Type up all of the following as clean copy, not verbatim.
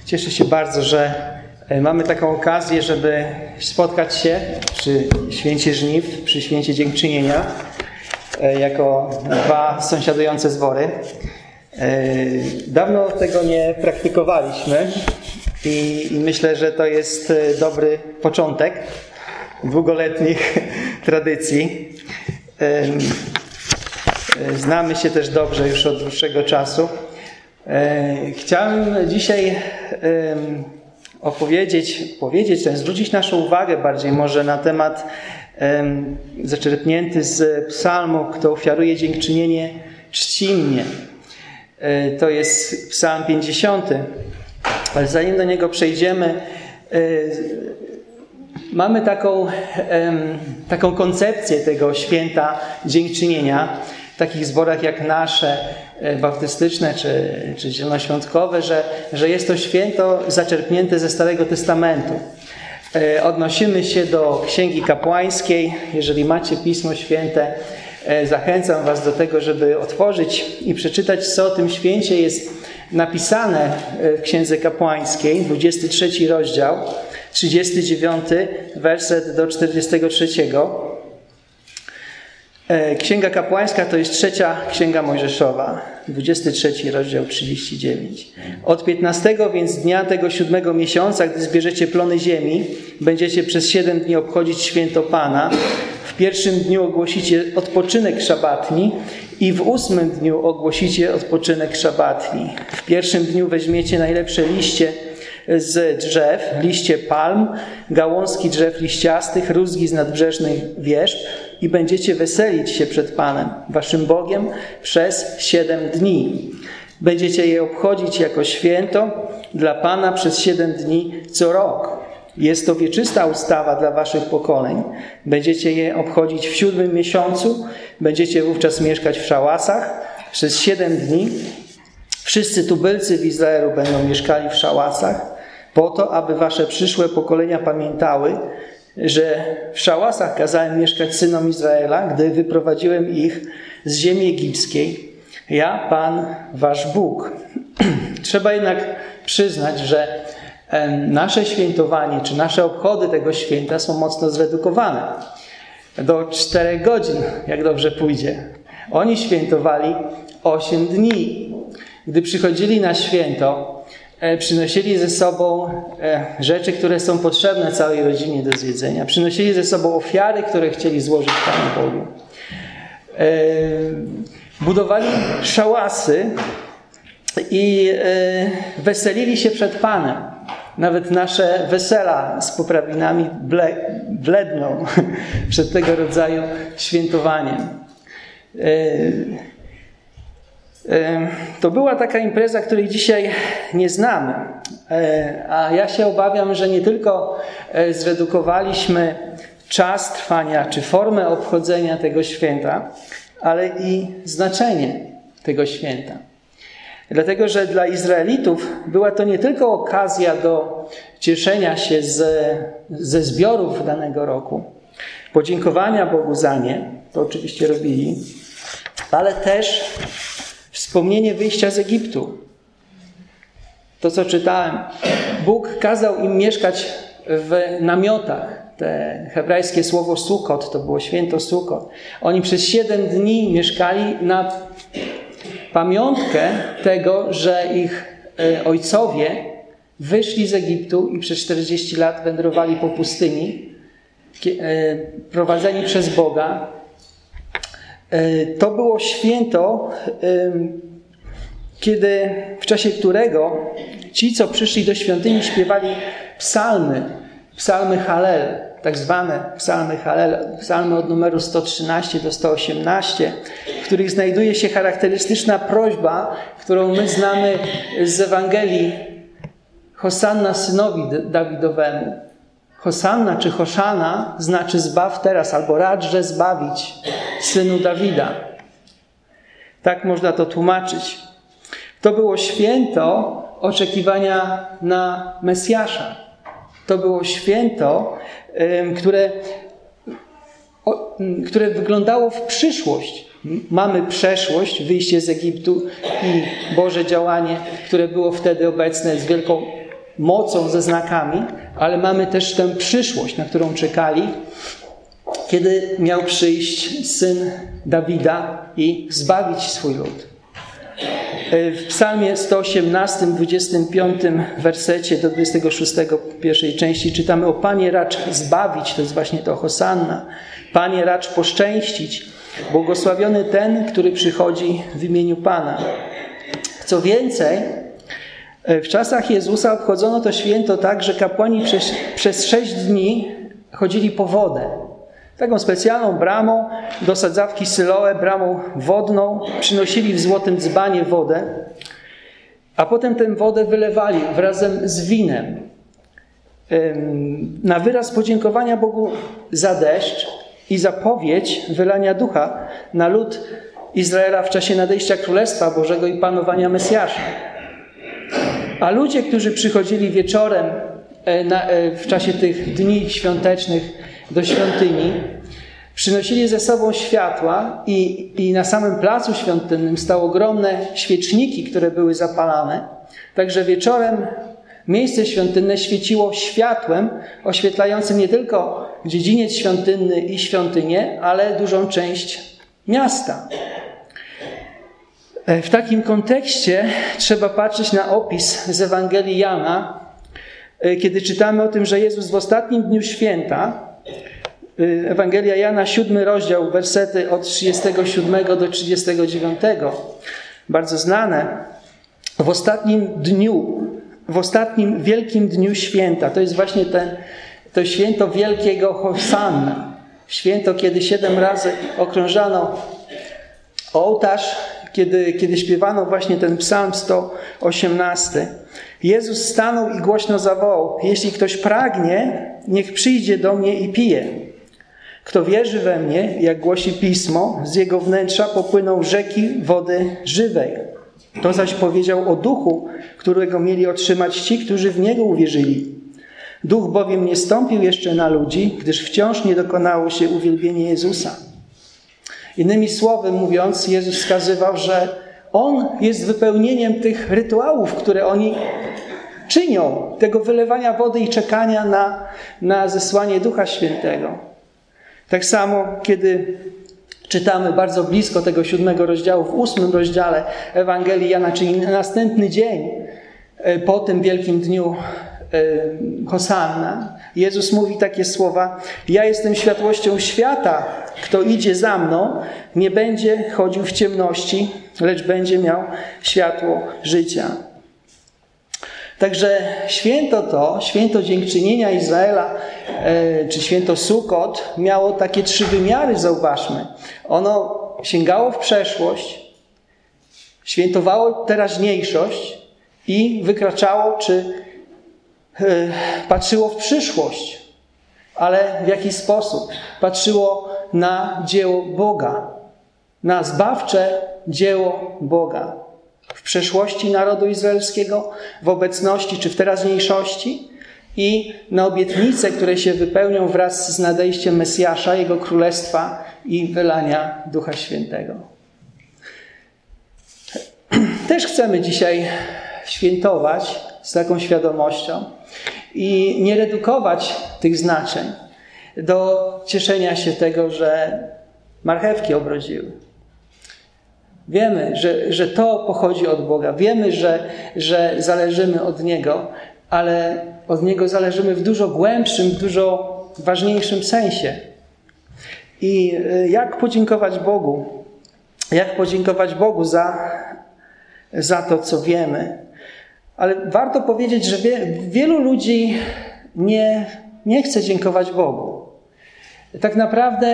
Cieszę się bardzo, że mamy taką okazję, żeby spotkać się przy Święcie Żniw, przy Święcie Dziękczynienia, jako dwa sąsiadujące zbory. Dawno tego nie praktykowaliśmy i myślę, że to jest dobry początek długoletnich tradycji. Znamy się też dobrze już od dłuższego czasu. Chciałem dzisiaj zwrócić naszą uwagę bardziej może na temat zaczerpnięty z psalmu: kto ofiaruje dziękczynienie, czci mnie. To jest psalm 50. Ale zanim do niego przejdziemy, mamy taką koncepcję tego święta dziękczynienia w takich zborach jak nasze, baptystyczne czy zielonoświątkowe, że jest to święto zaczerpnięte ze Starego Testamentu. Odnosimy się do Księgi Kapłańskiej. Jeżeli macie Pismo Święte, zachęcam Was do tego, żeby otworzyć i przeczytać, co o tym święcie jest napisane w Księdze Kapłańskiej, 23 rozdział, 39 werset do 43. Księga Kapłańska to jest trzecia Księga Mojżeszowa, 23 rozdział 39. Od 15 więc dnia tego 7 miesiąca, gdy zbierzecie plony ziemi, będziecie przez 7 dni obchodzić święto Pana. W pierwszym dniu ogłosicie odpoczynek szabatni i w 8 dniu ogłosicie odpoczynek szabatni. W pierwszym dniu weźmiecie najlepsze liście z drzew, liście palm, gałązki drzew liściastych, rózgi z nadbrzeżnych wierzb i będziecie weselić się przed Panem, waszym Bogiem, przez 7 dni. Będziecie je obchodzić jako święto dla Pana przez 7 dni co rok. Jest to wieczysta ustawa dla waszych pokoleń. Będziecie je obchodzić w 7 miesiącu. Będziecie wówczas mieszkać w szałasach przez 7 dni. Wszyscy tubylcy w Izraelu będą mieszkali w szałasach, po to, aby wasze przyszłe pokolenia pamiętały, że w szałasach kazałem mieszkać synom Izraela, gdy wyprowadziłem ich z ziemi egipskiej. Ja, Pan, wasz Bóg. Trzeba jednak przyznać, że nasze świętowanie, czy nasze obchody tego święta są mocno zredukowane. Do 4 godzin, jak dobrze pójdzie. Oni świętowali 8 dni. Gdy przychodzili na święto, przynosili ze sobą rzeczy, które są potrzebne całej rodzinie do zjedzenia. Przynosili ze sobą ofiary, które chcieli złożyć Panu Bogu. Budowali szałasy i weselili się przed Panem. Nawet nasze wesela z poprawinami bledną przed tego rodzaju świętowaniem. To była taka impreza, której dzisiaj nie znamy. A ja się obawiam, że nie tylko zredukowaliśmy czas trwania czy formę obchodzenia tego święta, ale i znaczenie tego święta. Dlatego, że dla Izraelitów była to nie tylko okazja do cieszenia się ze zbiorów danego roku, podziękowania Bogu za nie, to oczywiście robili, ale też wspomnienie wyjścia z Egiptu. To, co czytałem. Bóg kazał im mieszkać w namiotach. Te hebrajskie słowo Sukot, to było święto Sukot. Oni przez 7 dni mieszkali na pamiątkę tego, że ich ojcowie wyszli z Egiptu i przez 40 lat wędrowali po pustyni, prowadzeni przez Boga. To było święto, w czasie którego ci, co przyszli do świątyni, śpiewali psalmy Hallel, tak zwane psalmy Hallel, psalmy od numeru 113 do 118, w których znajduje się charakterystyczna prośba, którą my znamy z Ewangelii: Hosanna synowi Dawidowemu. Hosanna czy Hoszana znaczy zbaw teraz, albo radże zbawić synu Dawida. Tak można to tłumaczyć. To było święto oczekiwania na Mesjasza. To było święto, które wyglądało w przyszłość. Mamy przeszłość, wyjście z Egiptu i Boże działanie, które było wtedy obecne z wielką mocą, ze znakami, ale mamy też tę przyszłość, na którą czekali, kiedy miał przyjść Syn Dawida i zbawić swój lud. W Psalmie 118, 25 wersecie do 26 pierwszej części czytamy: o Panie racz zbawić, to jest właśnie to Hosanna. Panie racz poszczęścić, błogosławiony ten, który przychodzi w imieniu Pana. Co więcej, w czasach Jezusa obchodzono to święto tak, że kapłani przez 6 dni chodzili po wodę. Taką specjalną bramą do sadzawki Syloe, bramą wodną, przynosili w złotym dzbanie wodę, a potem tę wodę wylewali razem z winem. Na wyraz podziękowania Bogu za deszcz i zapowiedź wylania ducha na lud Izraela w czasie nadejścia Królestwa Bożego i panowania Mesjasza. A ludzie, którzy przychodzili wieczorem w czasie tych dni świątecznych do świątyni, przynosili ze sobą światła i na samym placu świątynnym stały ogromne świeczniki, które były zapalane. Także wieczorem miejsce świątynne świeciło światłem oświetlającym nie tylko dziedziniec świątynny i świątynię, ale dużą część miasta. W takim kontekście trzeba patrzeć na opis z Ewangelii Jana, kiedy czytamy o tym, że Jezus w ostatnim dniu święta, Ewangelia Jana, 7 rozdział, wersety od 37 do 39, bardzo znane, w ostatnim wielkim dniu święta, to jest właśnie to święto wielkiego Hosanna, święto, kiedy 7 razy okrążano ołtarz, kiedy śpiewano właśnie ten psalm 118. Jezus stanął i głośno zawołał: jeśli ktoś pragnie, niech przyjdzie do mnie i pije. Kto wierzy we mnie, jak głosi Pismo, z jego wnętrza popłyną rzeki wody żywej. To zaś powiedział o duchu, którego mieli otrzymać ci, którzy w niego uwierzyli. Duch bowiem nie stąpił jeszcze na ludzi, gdyż wciąż nie dokonało się uwielbienie Jezusa. Innymi słowy mówiąc, Jezus wskazywał, że On jest wypełnieniem tych rytuałów, które oni czynią, tego wylewania wody i czekania na zesłanie Ducha Świętego. Tak samo, kiedy czytamy bardzo blisko tego 7 rozdziału, w 8 rozdziale Ewangelii Jana, czyli następny dzień po tym wielkim dniu Hosanna, Jezus mówi takie słowa: ja jestem światłością świata, kto idzie za mną, nie będzie chodził w ciemności, lecz będzie miał światło życia. Także święto dziękczynienia Izraela, czy święto Sukot, miało takie 3 wymiary, zauważmy. Ono sięgało w przeszłość, świętowało teraźniejszość i wykraczało, czy patrzyło w przyszłość. Ale w jaki sposób? Patrzyło na dzieło Boga, na zbawcze dzieło Boga. W przeszłości narodu izraelskiego, w obecności czy w teraźniejszości i na obietnice, które się wypełnią wraz z nadejściem Mesjasza, Jego Królestwa i wylania Ducha Świętego. Też chcemy dzisiaj świętować z taką świadomością i nie redukować tych znaczeń do cieszenia się tego, że marchewki obrodziły. Wiemy, że to pochodzi od Boga. Wiemy, że zależymy od Niego, ale od Niego zależymy w dużo głębszym, dużo ważniejszym sensie. I jak podziękować Bogu? Jak podziękować Bogu za to, co wiemy? Ale warto powiedzieć, że wielu ludzi nie chce dziękować Bogu. Tak naprawdę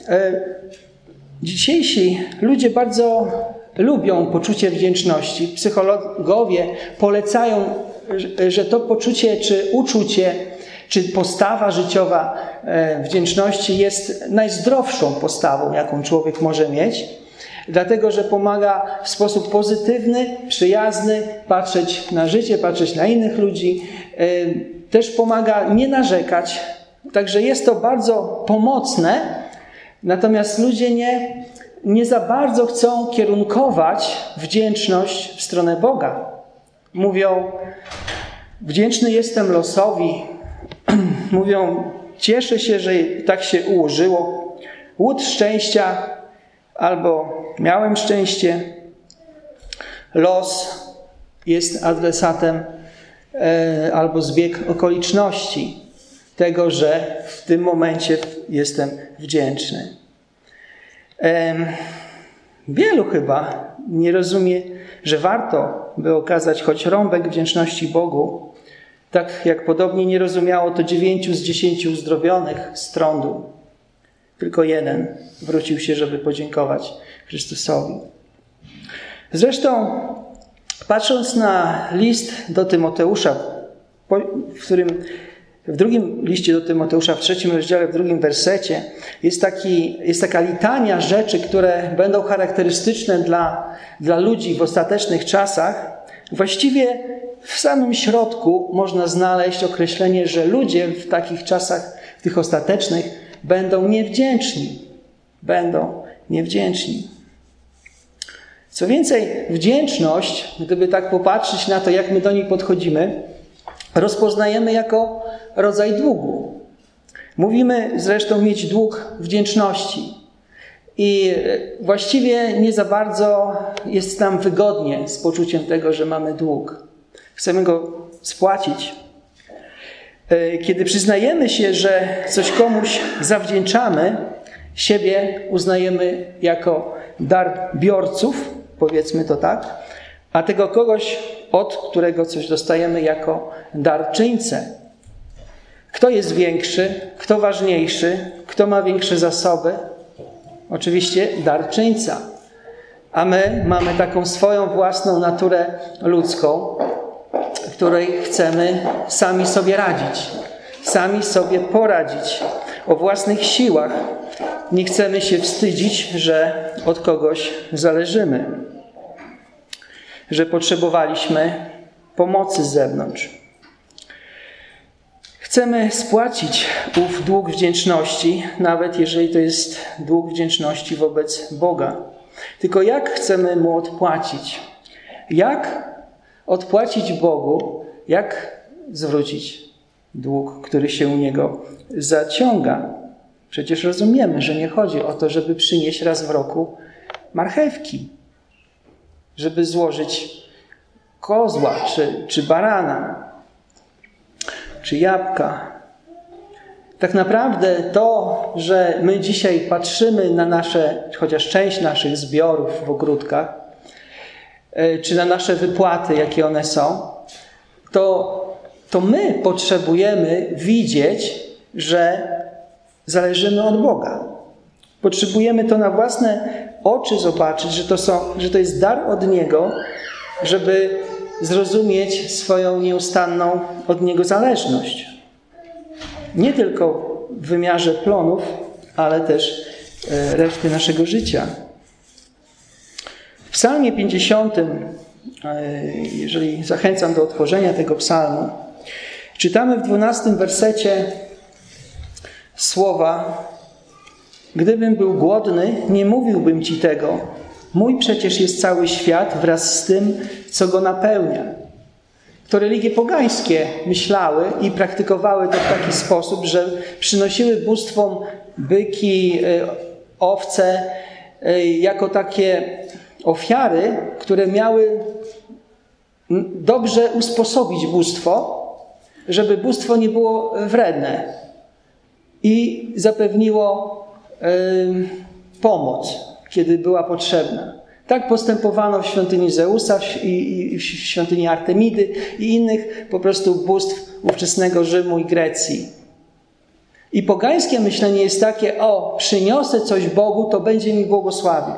dzisiejsi ludzie bardzo lubią poczucie wdzięczności. Psychologowie polecają, że to poczucie, czy uczucie, czy postawa życiowa wdzięczności jest najzdrowszą postawą, jaką człowiek może mieć. Dlatego, że pomaga w sposób pozytywny, przyjazny patrzeć na życie, patrzeć na innych ludzi. Też pomaga nie narzekać. Także jest to bardzo pomocne. Natomiast ludzie nie za bardzo chcą kierunkować wdzięczność w stronę Boga. Mówią: Wdzięczny jestem losowi. Mówią, cieszę się, że tak się ułożyło. Łód szczęścia albo miałem szczęście. Los jest adresatem albo zbieg okoliczności tego, że w tym momencie jestem wdzięczny. Wielu chyba nie rozumie, że warto by okazać choć rąbek wdzięczności Bogu, tak jak podobnie nie rozumiało to 9 z 10 uzdrowionych z trądu. Tylko jeden wrócił się, żeby podziękować Chrystusowi. Zresztą, patrząc na list do Tymoteusza, w drugim liście do Tymoteusza, w 3 rozdziale, w 2 wersecie, jest taka litania rzeczy, które będą charakterystyczne dla ludzi w ostatecznych czasach. Właściwie w samym środku można znaleźć określenie, że ludzie w takich czasach, w tych ostatecznych, będą niewdzięczni. Będą niewdzięczni. Co więcej, wdzięczność, gdyby tak popatrzeć na to, jak my do niej podchodzimy, rozpoznajemy jako rodzaj długu. Mówimy zresztą mieć dług wdzięczności. I właściwie nie za bardzo jest nam wygodnie z poczuciem tego, że mamy dług. Chcemy go spłacić. Kiedy przyznajemy się, że coś komuś zawdzięczamy, siebie uznajemy jako dar biorców, powiedzmy to tak, a tego kogoś, od którego coś dostajemy, jako darczyńcę. Kto jest większy, kto ważniejszy, kto ma większe zasoby? Oczywiście darczyńca. A my mamy taką swoją własną naturę ludzką, której chcemy sami sobie radzić, sami sobie poradzić o własnych siłach. Nie chcemy się wstydzić, że od kogoś zależymy, że potrzebowaliśmy pomocy z zewnątrz. Chcemy spłacić ów dług wdzięczności, nawet jeżeli to jest dług wdzięczności wobec Boga. Tylko jak chcemy Mu odpłacić? Jak odpłacić Bogu? Jak zwrócić dług, który się u Niego zaciąga? Przecież rozumiemy, że nie chodzi o to, żeby przynieść raz w roku marchewki, żeby złożyć kozła, czy barana, czy jabłka. Tak naprawdę to, że my dzisiaj patrzymy na chociaż część naszych zbiorów w ogródkach, czy na nasze wypłaty, jakie one są, to my potrzebujemy widzieć, że zależymy od Boga. Potrzebujemy to na własne oczy zobaczyć, że to jest dar od Niego, żeby zrozumieć swoją nieustanną od Niego zależność. Nie tylko w wymiarze plonów, ale też reszty naszego życia. W Psalmie 50, jeżeli zachęcam do otworzenia tego psalmu, czytamy w 12 wersecie słowa: gdybym był głodny, nie mówiłbym Ci tego. Mój przecież jest cały świat wraz z tym, co go napełnia. To religie pogańskie myślały i praktykowały to w taki sposób, że przynosiły bóstwom byki, owce jako takie ofiary, które miały dobrze usposobić bóstwo, żeby bóstwo nie było wredne i zapewniło pomoc, kiedy była potrzebna. Tak postępowano w świątyni Zeusa i w świątyni Artemidy i innych po prostu bóstw ówczesnego Rzymu i Grecji. I pogańskie myślenie jest takie: o, przyniosę coś Bogu, to będzie mi błogosławił.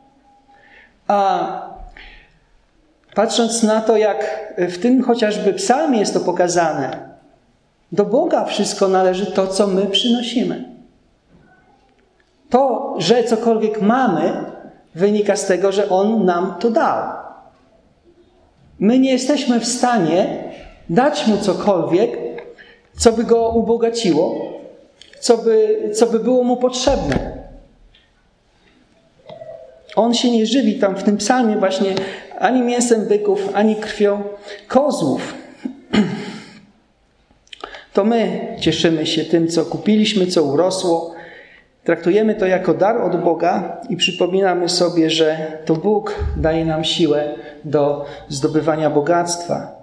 A patrząc na to, jak w tym chociażby psalmie jest to pokazane, do Boga wszystko należy to, co my przynosimy. To, że cokolwiek mamy, wynika z tego, że On nam to dał. My nie jesteśmy w stanie dać Mu cokolwiek, co by Go ubogaciło, co by było Mu potrzebne. On się nie żywi tam w tym psalmie właśnie ani mięsem byków, ani krwią kozłów. To my cieszymy się tym, co kupiliśmy, co urosło. Traktujemy to jako dar od Boga i przypominamy sobie, że to Bóg daje nam siłę do zdobywania bogactwa.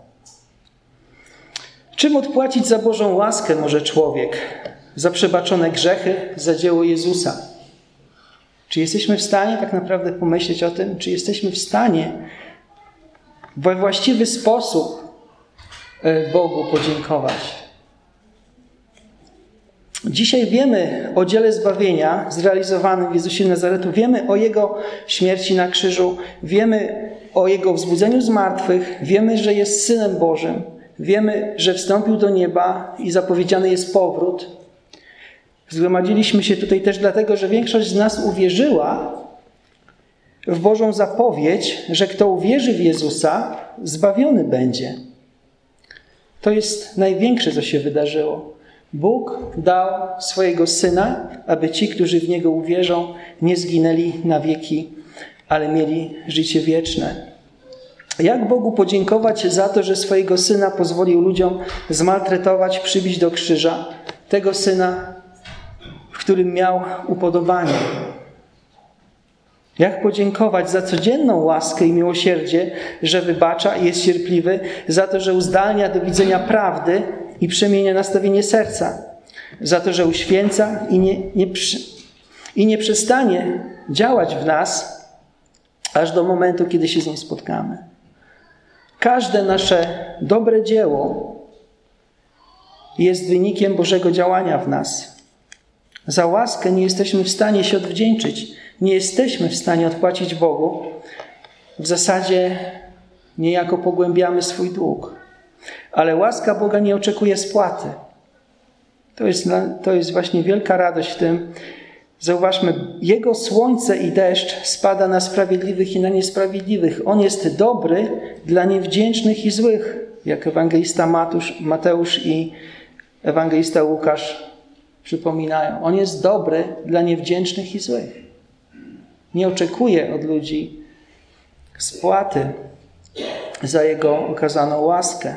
Czym odpłacić za Bożą łaskę może człowiek? Za przebaczone grzechy, za dzieło Jezusa. Czy jesteśmy w stanie tak naprawdę pomyśleć o tym? Czy jesteśmy w stanie we właściwy sposób Bogu podziękować? Dzisiaj wiemy o dziele zbawienia zrealizowanym w Jezusie Nazaretu. Wiemy o Jego śmierci na krzyżu. Wiemy o Jego wzbudzeniu z martwych. Wiemy, że jest Synem Bożym. Wiemy, że wstąpił do nieba i zapowiedziany jest powrót. Zgromadziliśmy się tutaj też dlatego, że większość z nas uwierzyła w Bożą zapowiedź, że kto uwierzy w Jezusa, zbawiony będzie. To jest największe, co się wydarzyło. Bóg dał swojego Syna, aby ci, którzy w Niego uwierzą, nie zginęli na wieki, ale mieli życie wieczne. Jak Bogu podziękować za to, że swojego Syna pozwolił ludziom zmaltretować, przybić do krzyża? Tego Syna, w którym miał upodobanie. Jak podziękować za codzienną łaskę i miłosierdzie, że wybacza i jest cierpliwy, za to, że uzdalnia do widzenia prawdy i przemienia nastawienie serca, za to, że uświęca i nie przestanie działać w nas, aż do momentu, kiedy się z Nim spotkamy. Każde nasze dobre dzieło jest wynikiem Bożego działania w nas. Za łaskę nie jesteśmy w stanie się odwdzięczyć. Nie jesteśmy w stanie odpłacić Bogu. W zasadzie niejako pogłębiamy swój dług. Ale łaska Boga nie oczekuje spłaty. To jest właśnie wielka radość w tym. Zauważmy, Jego słońce i deszcz spada na sprawiedliwych i na niesprawiedliwych. On jest dobry dla niewdzięcznych i złych, jak ewangelista Mateusz i ewangelista Łukasz przypominają. On jest dobry dla niewdzięcznych i złych. Nie oczekuje od ludzi spłaty za Jego okazaną łaskę.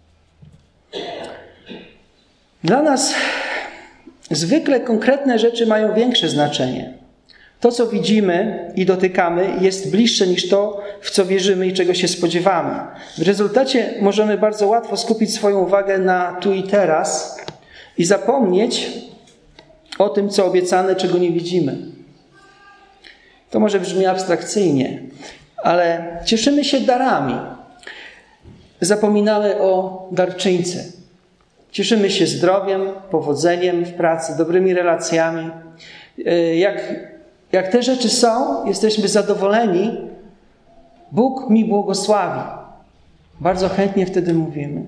Dla nas zwykle konkretne rzeczy mają większe znaczenie. To, co widzimy i dotykamy, jest bliższe niż to, w co wierzymy i czego się spodziewamy. W rezultacie możemy bardzo łatwo skupić swoją uwagę na tu i teraz i zapomnieć o tym, co obiecane, czego nie widzimy. To może brzmi abstrakcyjnie, ale cieszymy się darami. Zapominamy o darczyńcy. Cieszymy się zdrowiem, powodzeniem w pracy, dobrymi relacjami. Jak te rzeczy są, jesteśmy zadowoleni. Bóg mi błogosławi. Bardzo chętnie wtedy mówimy.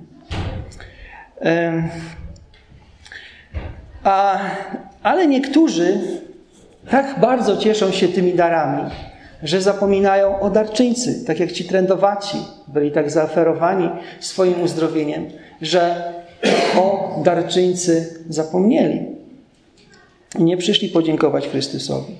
Ale niektórzy tak bardzo cieszą się tymi darami, że zapominają o darczyńcy, tak jak ci trędowaci byli tak zaoferowani swoim uzdrowieniem, że o darczyńcy zapomnieli i nie przyszli podziękować Chrystusowi.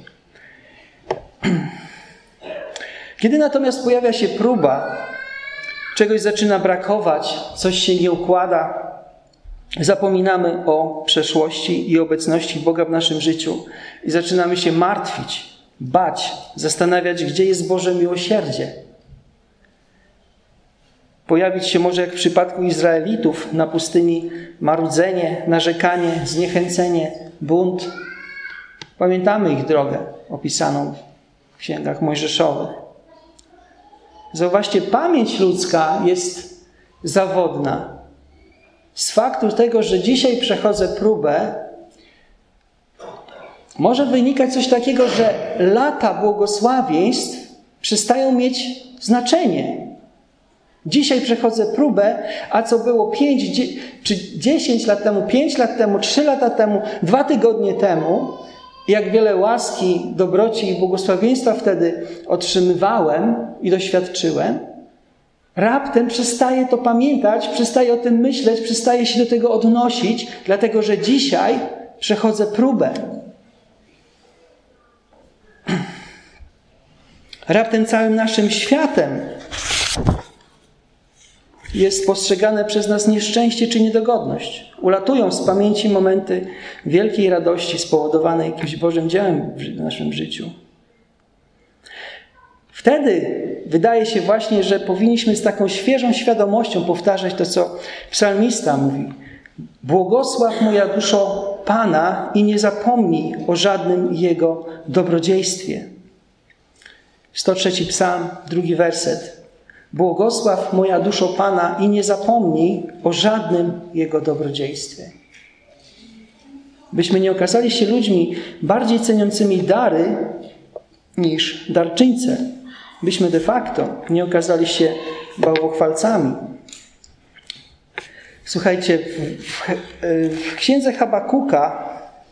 Kiedy natomiast pojawia się próba, czegoś zaczyna brakować, coś się nie układa, zapominamy o przeszłości i obecności Boga w naszym życiu i zaczynamy się martwić, bać, zastanawiać, gdzie jest Boże miłosierdzie. Pojawić się może jak w przypadku Izraelitów na pustyni marudzenie, narzekanie, zniechęcenie, bunt. Pamiętamy ich drogę opisaną w księgach mojżeszowych. Zauważcie, pamięć ludzka jest zawodna. Z faktu tego, że dzisiaj przechodzę próbę, może wynikać coś takiego, że lata błogosławieństw przestają mieć znaczenie. Dzisiaj przechodzę próbę, a co było 5 czy 10 lat temu, 5 lat temu, 3 lata temu, 2 tygodnie temu, jak wiele łaski, dobroci i błogosławieństwa wtedy otrzymywałem i doświadczyłem, raptem przestaję to pamiętać, przestaję o tym myśleć, przestaję się do tego odnosić, dlatego że dzisiaj przechodzę próbę. Raptem całym naszym światem jest postrzegane przez nas nieszczęście czy niedogodność. Ulatują z pamięci momenty wielkiej radości spowodowanej jakimś Bożym dziełem w naszym życiu. Wtedy wydaje się właśnie, że powinniśmy z taką świeżą świadomością powtarzać to, co psalmista mówi. Błogosław moja duszo Pana i nie zapomnij o żadnym Jego dobrodziejstwie. 103 psalm, 2 werset. Błogosław moja duszo Pana i nie zapomnij o żadnym Jego dobrodziejstwie. Byśmy nie okazali się ludźmi bardziej ceniącymi dary niż darczyńce. Byśmy de facto nie okazali się bałwochwalcami. Słuchajcie, w księdze Habakuka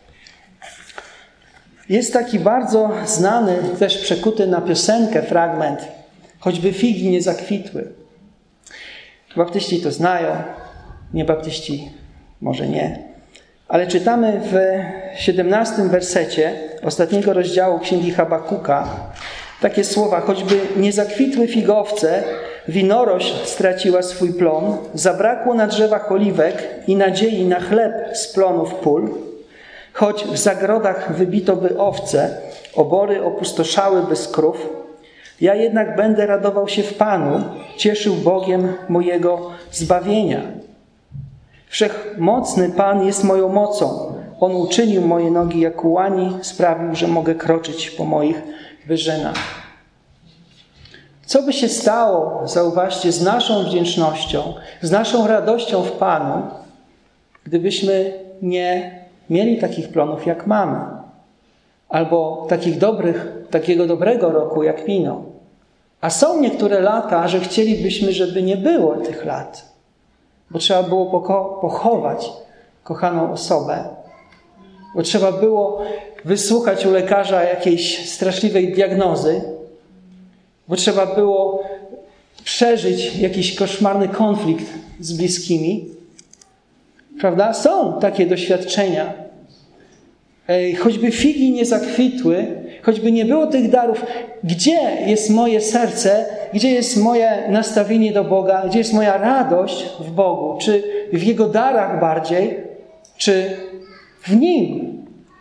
jest taki bardzo znany, też przekuty na piosenkę fragment, choćby figi nie zakwitły. Baptyści to znają, niebaptyści może nie. Ale czytamy w 17 wersecie ostatniego rozdziału księgi Habakuka takie słowa: choćby nie zakwitły figowce, winorośl straciła swój plon, zabrakło na drzewach oliwek i nadziei na chleb z plonów pól, choć w zagrodach wybito by owce, obory opustoszały bez krów, ja jednak będę radował się w Panu, cieszył Bogiem mojego zbawienia. Wszechmocny Pan jest moją mocą. On uczynił moje nogi jak u łani, sprawił, że mogę kroczyć po moich wyżynach. Co by się stało, zauważcie, z naszą wdzięcznością, z naszą radością w Panu, gdybyśmy nie mieli takich plonów, jak mamy, albo takiego dobrego roku, jak minął. A są niektóre lata, że chcielibyśmy, żeby nie było tych lat, bo trzeba było pochować kochaną osobę, bo trzeba było wysłuchać u lekarza jakiejś straszliwej diagnozy, bo trzeba było przeżyć jakiś koszmarny konflikt z bliskimi. Prawda? Są takie doświadczenia. Choćby figi nie zakwitły, choćby nie było tych darów, gdzie jest moje serce, gdzie jest moje nastawienie do Boga, gdzie jest moja radość w Bogu? Czy w Jego darach bardziej, czy w Nim?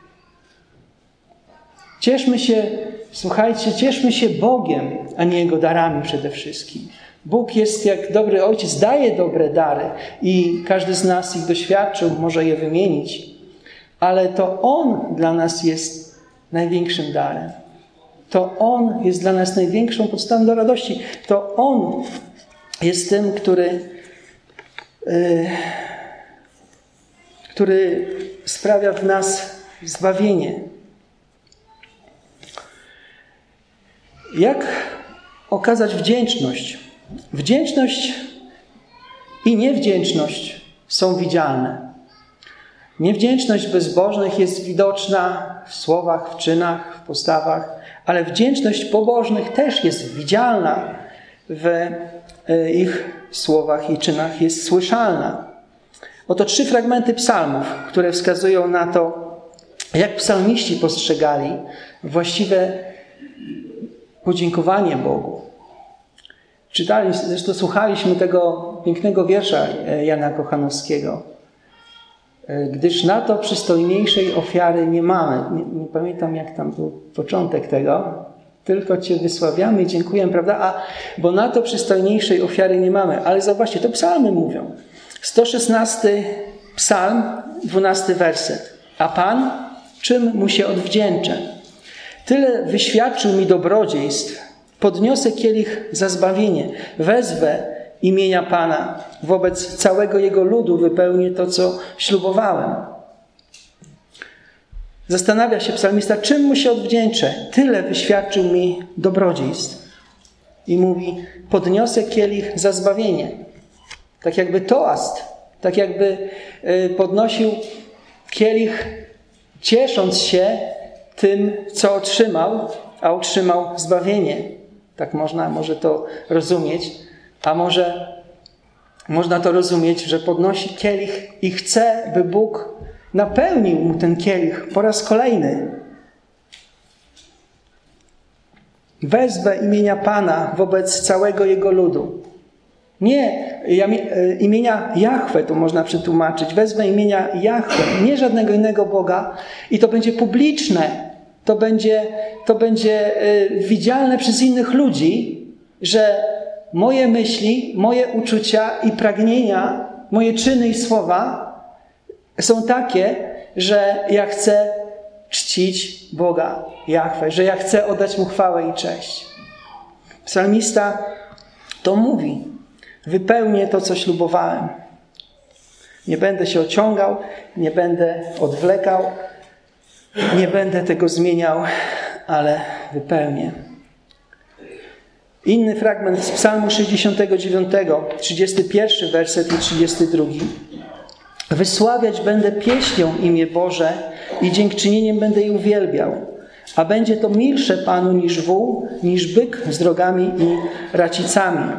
Cieszmy się, słuchajcie, cieszmy się Bogiem, a nie Jego darami przede wszystkim. Bóg jest jak dobry ojciec, daje dobre dary i każdy z nas ich doświadczył, może je wymienić, ale to On dla nas jest największym darem. To On jest dla nas największą podstawą do radości. To On jest tym, który sprawia w nas zbawienie. Jak okazać wdzięczność? Wdzięczność i niewdzięczność są widzialne. Niewdzięczność bezbożnych jest widoczna w słowach, w czynach, w postawach, ale wdzięczność pobożnych też jest widzialna w ich słowach i czynach, jest słyszalna. Oto 3 fragmenty psalmów, które wskazują na to, jak psalmiści postrzegali właściwe podziękowanie Bogu. Zresztą słuchaliśmy tego pięknego wiersza Jana Kochanowskiego. Gdyż na to przystojniejszej ofiary nie mamy. Nie pamiętam, jak tam był początek tego. Tylko Cię wysławiamy i dziękujemy, prawda? Bo na to przystojniejszej ofiary nie mamy. Ale zobaczcie, to psalmy mówią. 116 psalm, 12 werset. A Pan, czym mu się odwdzięczę? Tyle wyświadczył mi dobrodziejstw. Podniosę kielich za zbawienie. Wezwę imienia Pana. Wobec całego Jego ludu wypełnię to, co ślubowałem. Zastanawia się psalmista, czym mu się odwdzięczę? Tyle wyświadczył mi dobrodziejstw. I mówi, podniosę kielich za zbawienie. Tak jakby toast, tak jakby podnosił kielich, ciesząc się tym, co otrzymał, a otrzymał zbawienie. Tak może to rozumieć. A może można to rozumieć, że podnosi kielich i chce, by Bóg napełnił mu ten kielich po raz kolejny. Wezwę imienia Pana wobec całego Jego ludu. Nie imienia Jahwe to można przetłumaczyć. Wezmę imienia Jahwe, nie żadnego innego Boga i to będzie publiczne. To będzie widzialne przez innych ludzi, że moje myśli, moje uczucia i pragnienia, moje czyny i słowa są takie, że ja chcę czcić Boga Jahwe, że ja chcę oddać Mu chwałę i cześć. Psalmista to mówi. Wypełnię to, co ślubowałem. Nie będę się ociągał, nie będę odwlekał, nie będę tego zmieniał, ale wypełnię. Inny fragment z Psalmu 69, 31 werset i 32. Wysławiać będę pieśnią imię Boże i dziękczynieniem będę je uwielbiał. A będzie to milsze Panu niż wół, niż byk z rogami i racicami.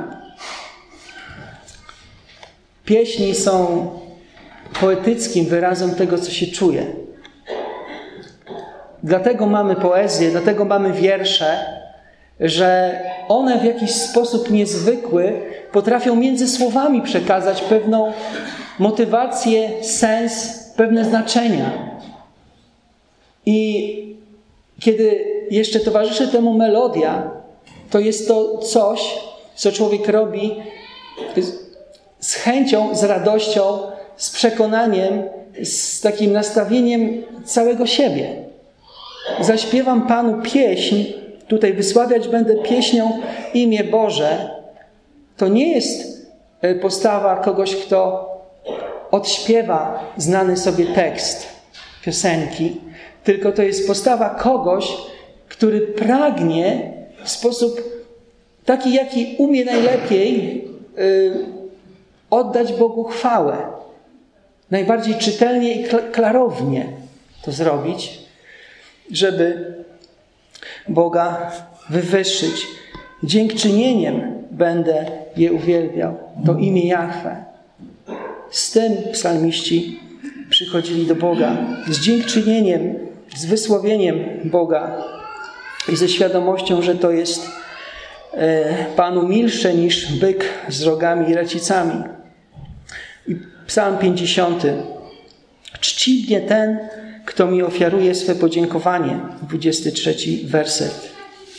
Pieśni są poetyckim wyrazem tego, co się czuje. Dlatego mamy poezję, dlatego mamy wiersze, że one w jakiś sposób niezwykły potrafią między słowami przekazać pewną motywację, sens, pewne znaczenia. I kiedy jeszcze towarzyszy temu melodia, to jest to coś, co człowiek robi z chęcią, z radością, z przekonaniem, z takim nastawieniem całego siebie. Zaśpiewam Panu pieśń, tutaj wysławiać będę pieśnią imię Boże. To nie jest postawa kogoś, kto odśpiewa znany sobie tekst piosenki, tylko to jest postawa kogoś, który pragnie w sposób taki, jaki umie najlepiej oddać Bogu chwałę. Najbardziej czytelnie i klarownie to zrobić, żeby Boga wywyższyć. Dziękczynieniem będę je uwielbiał. To imię Jahwe. Z tym psalmiści przychodzili do Boga. Z dziękczynieniem, z wysławieniem Boga i ze świadomością, że to jest Panu milsze niż byk z rogami i racicami. I Psalm 50. Czci mnie ten, kto mi ofiaruje swe podziękowanie. 23 werset.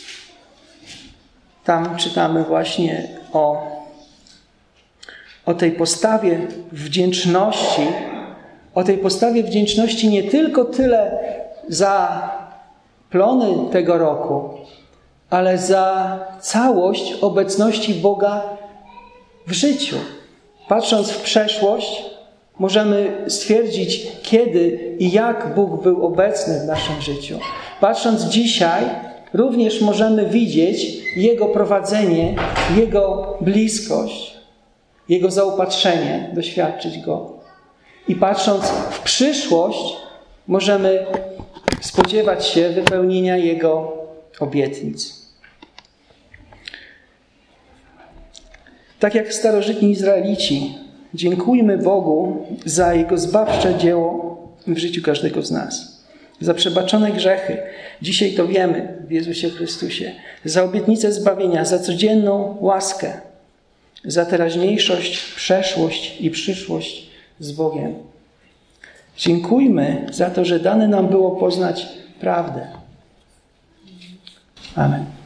Tam czytamy właśnie o tej postawie wdzięczności. O tej postawie wdzięczności nie tylko tyle za plony tego roku, ale za całość obecności Boga w życiu. Patrząc w przeszłość, możemy stwierdzić, kiedy i jak Bóg był obecny w naszym życiu. Patrząc dzisiaj, również możemy widzieć Jego prowadzenie, Jego bliskość, Jego zaopatrzenie, doświadczyć Go. I patrząc w przyszłość, możemy spodziewać się wypełnienia Jego obietnic. Tak jak starożytni Izraelici, dziękujmy Bogu za Jego zbawcze dzieło w życiu każdego z nas. Za przebaczone grzechy. Dzisiaj to wiemy w Jezusie Chrystusie. Za obietnicę zbawienia, za codzienną łaskę. Za teraźniejszość, przeszłość i przyszłość z Bogiem. Dziękujmy za to, że dane nam było poznać prawdę. Amen.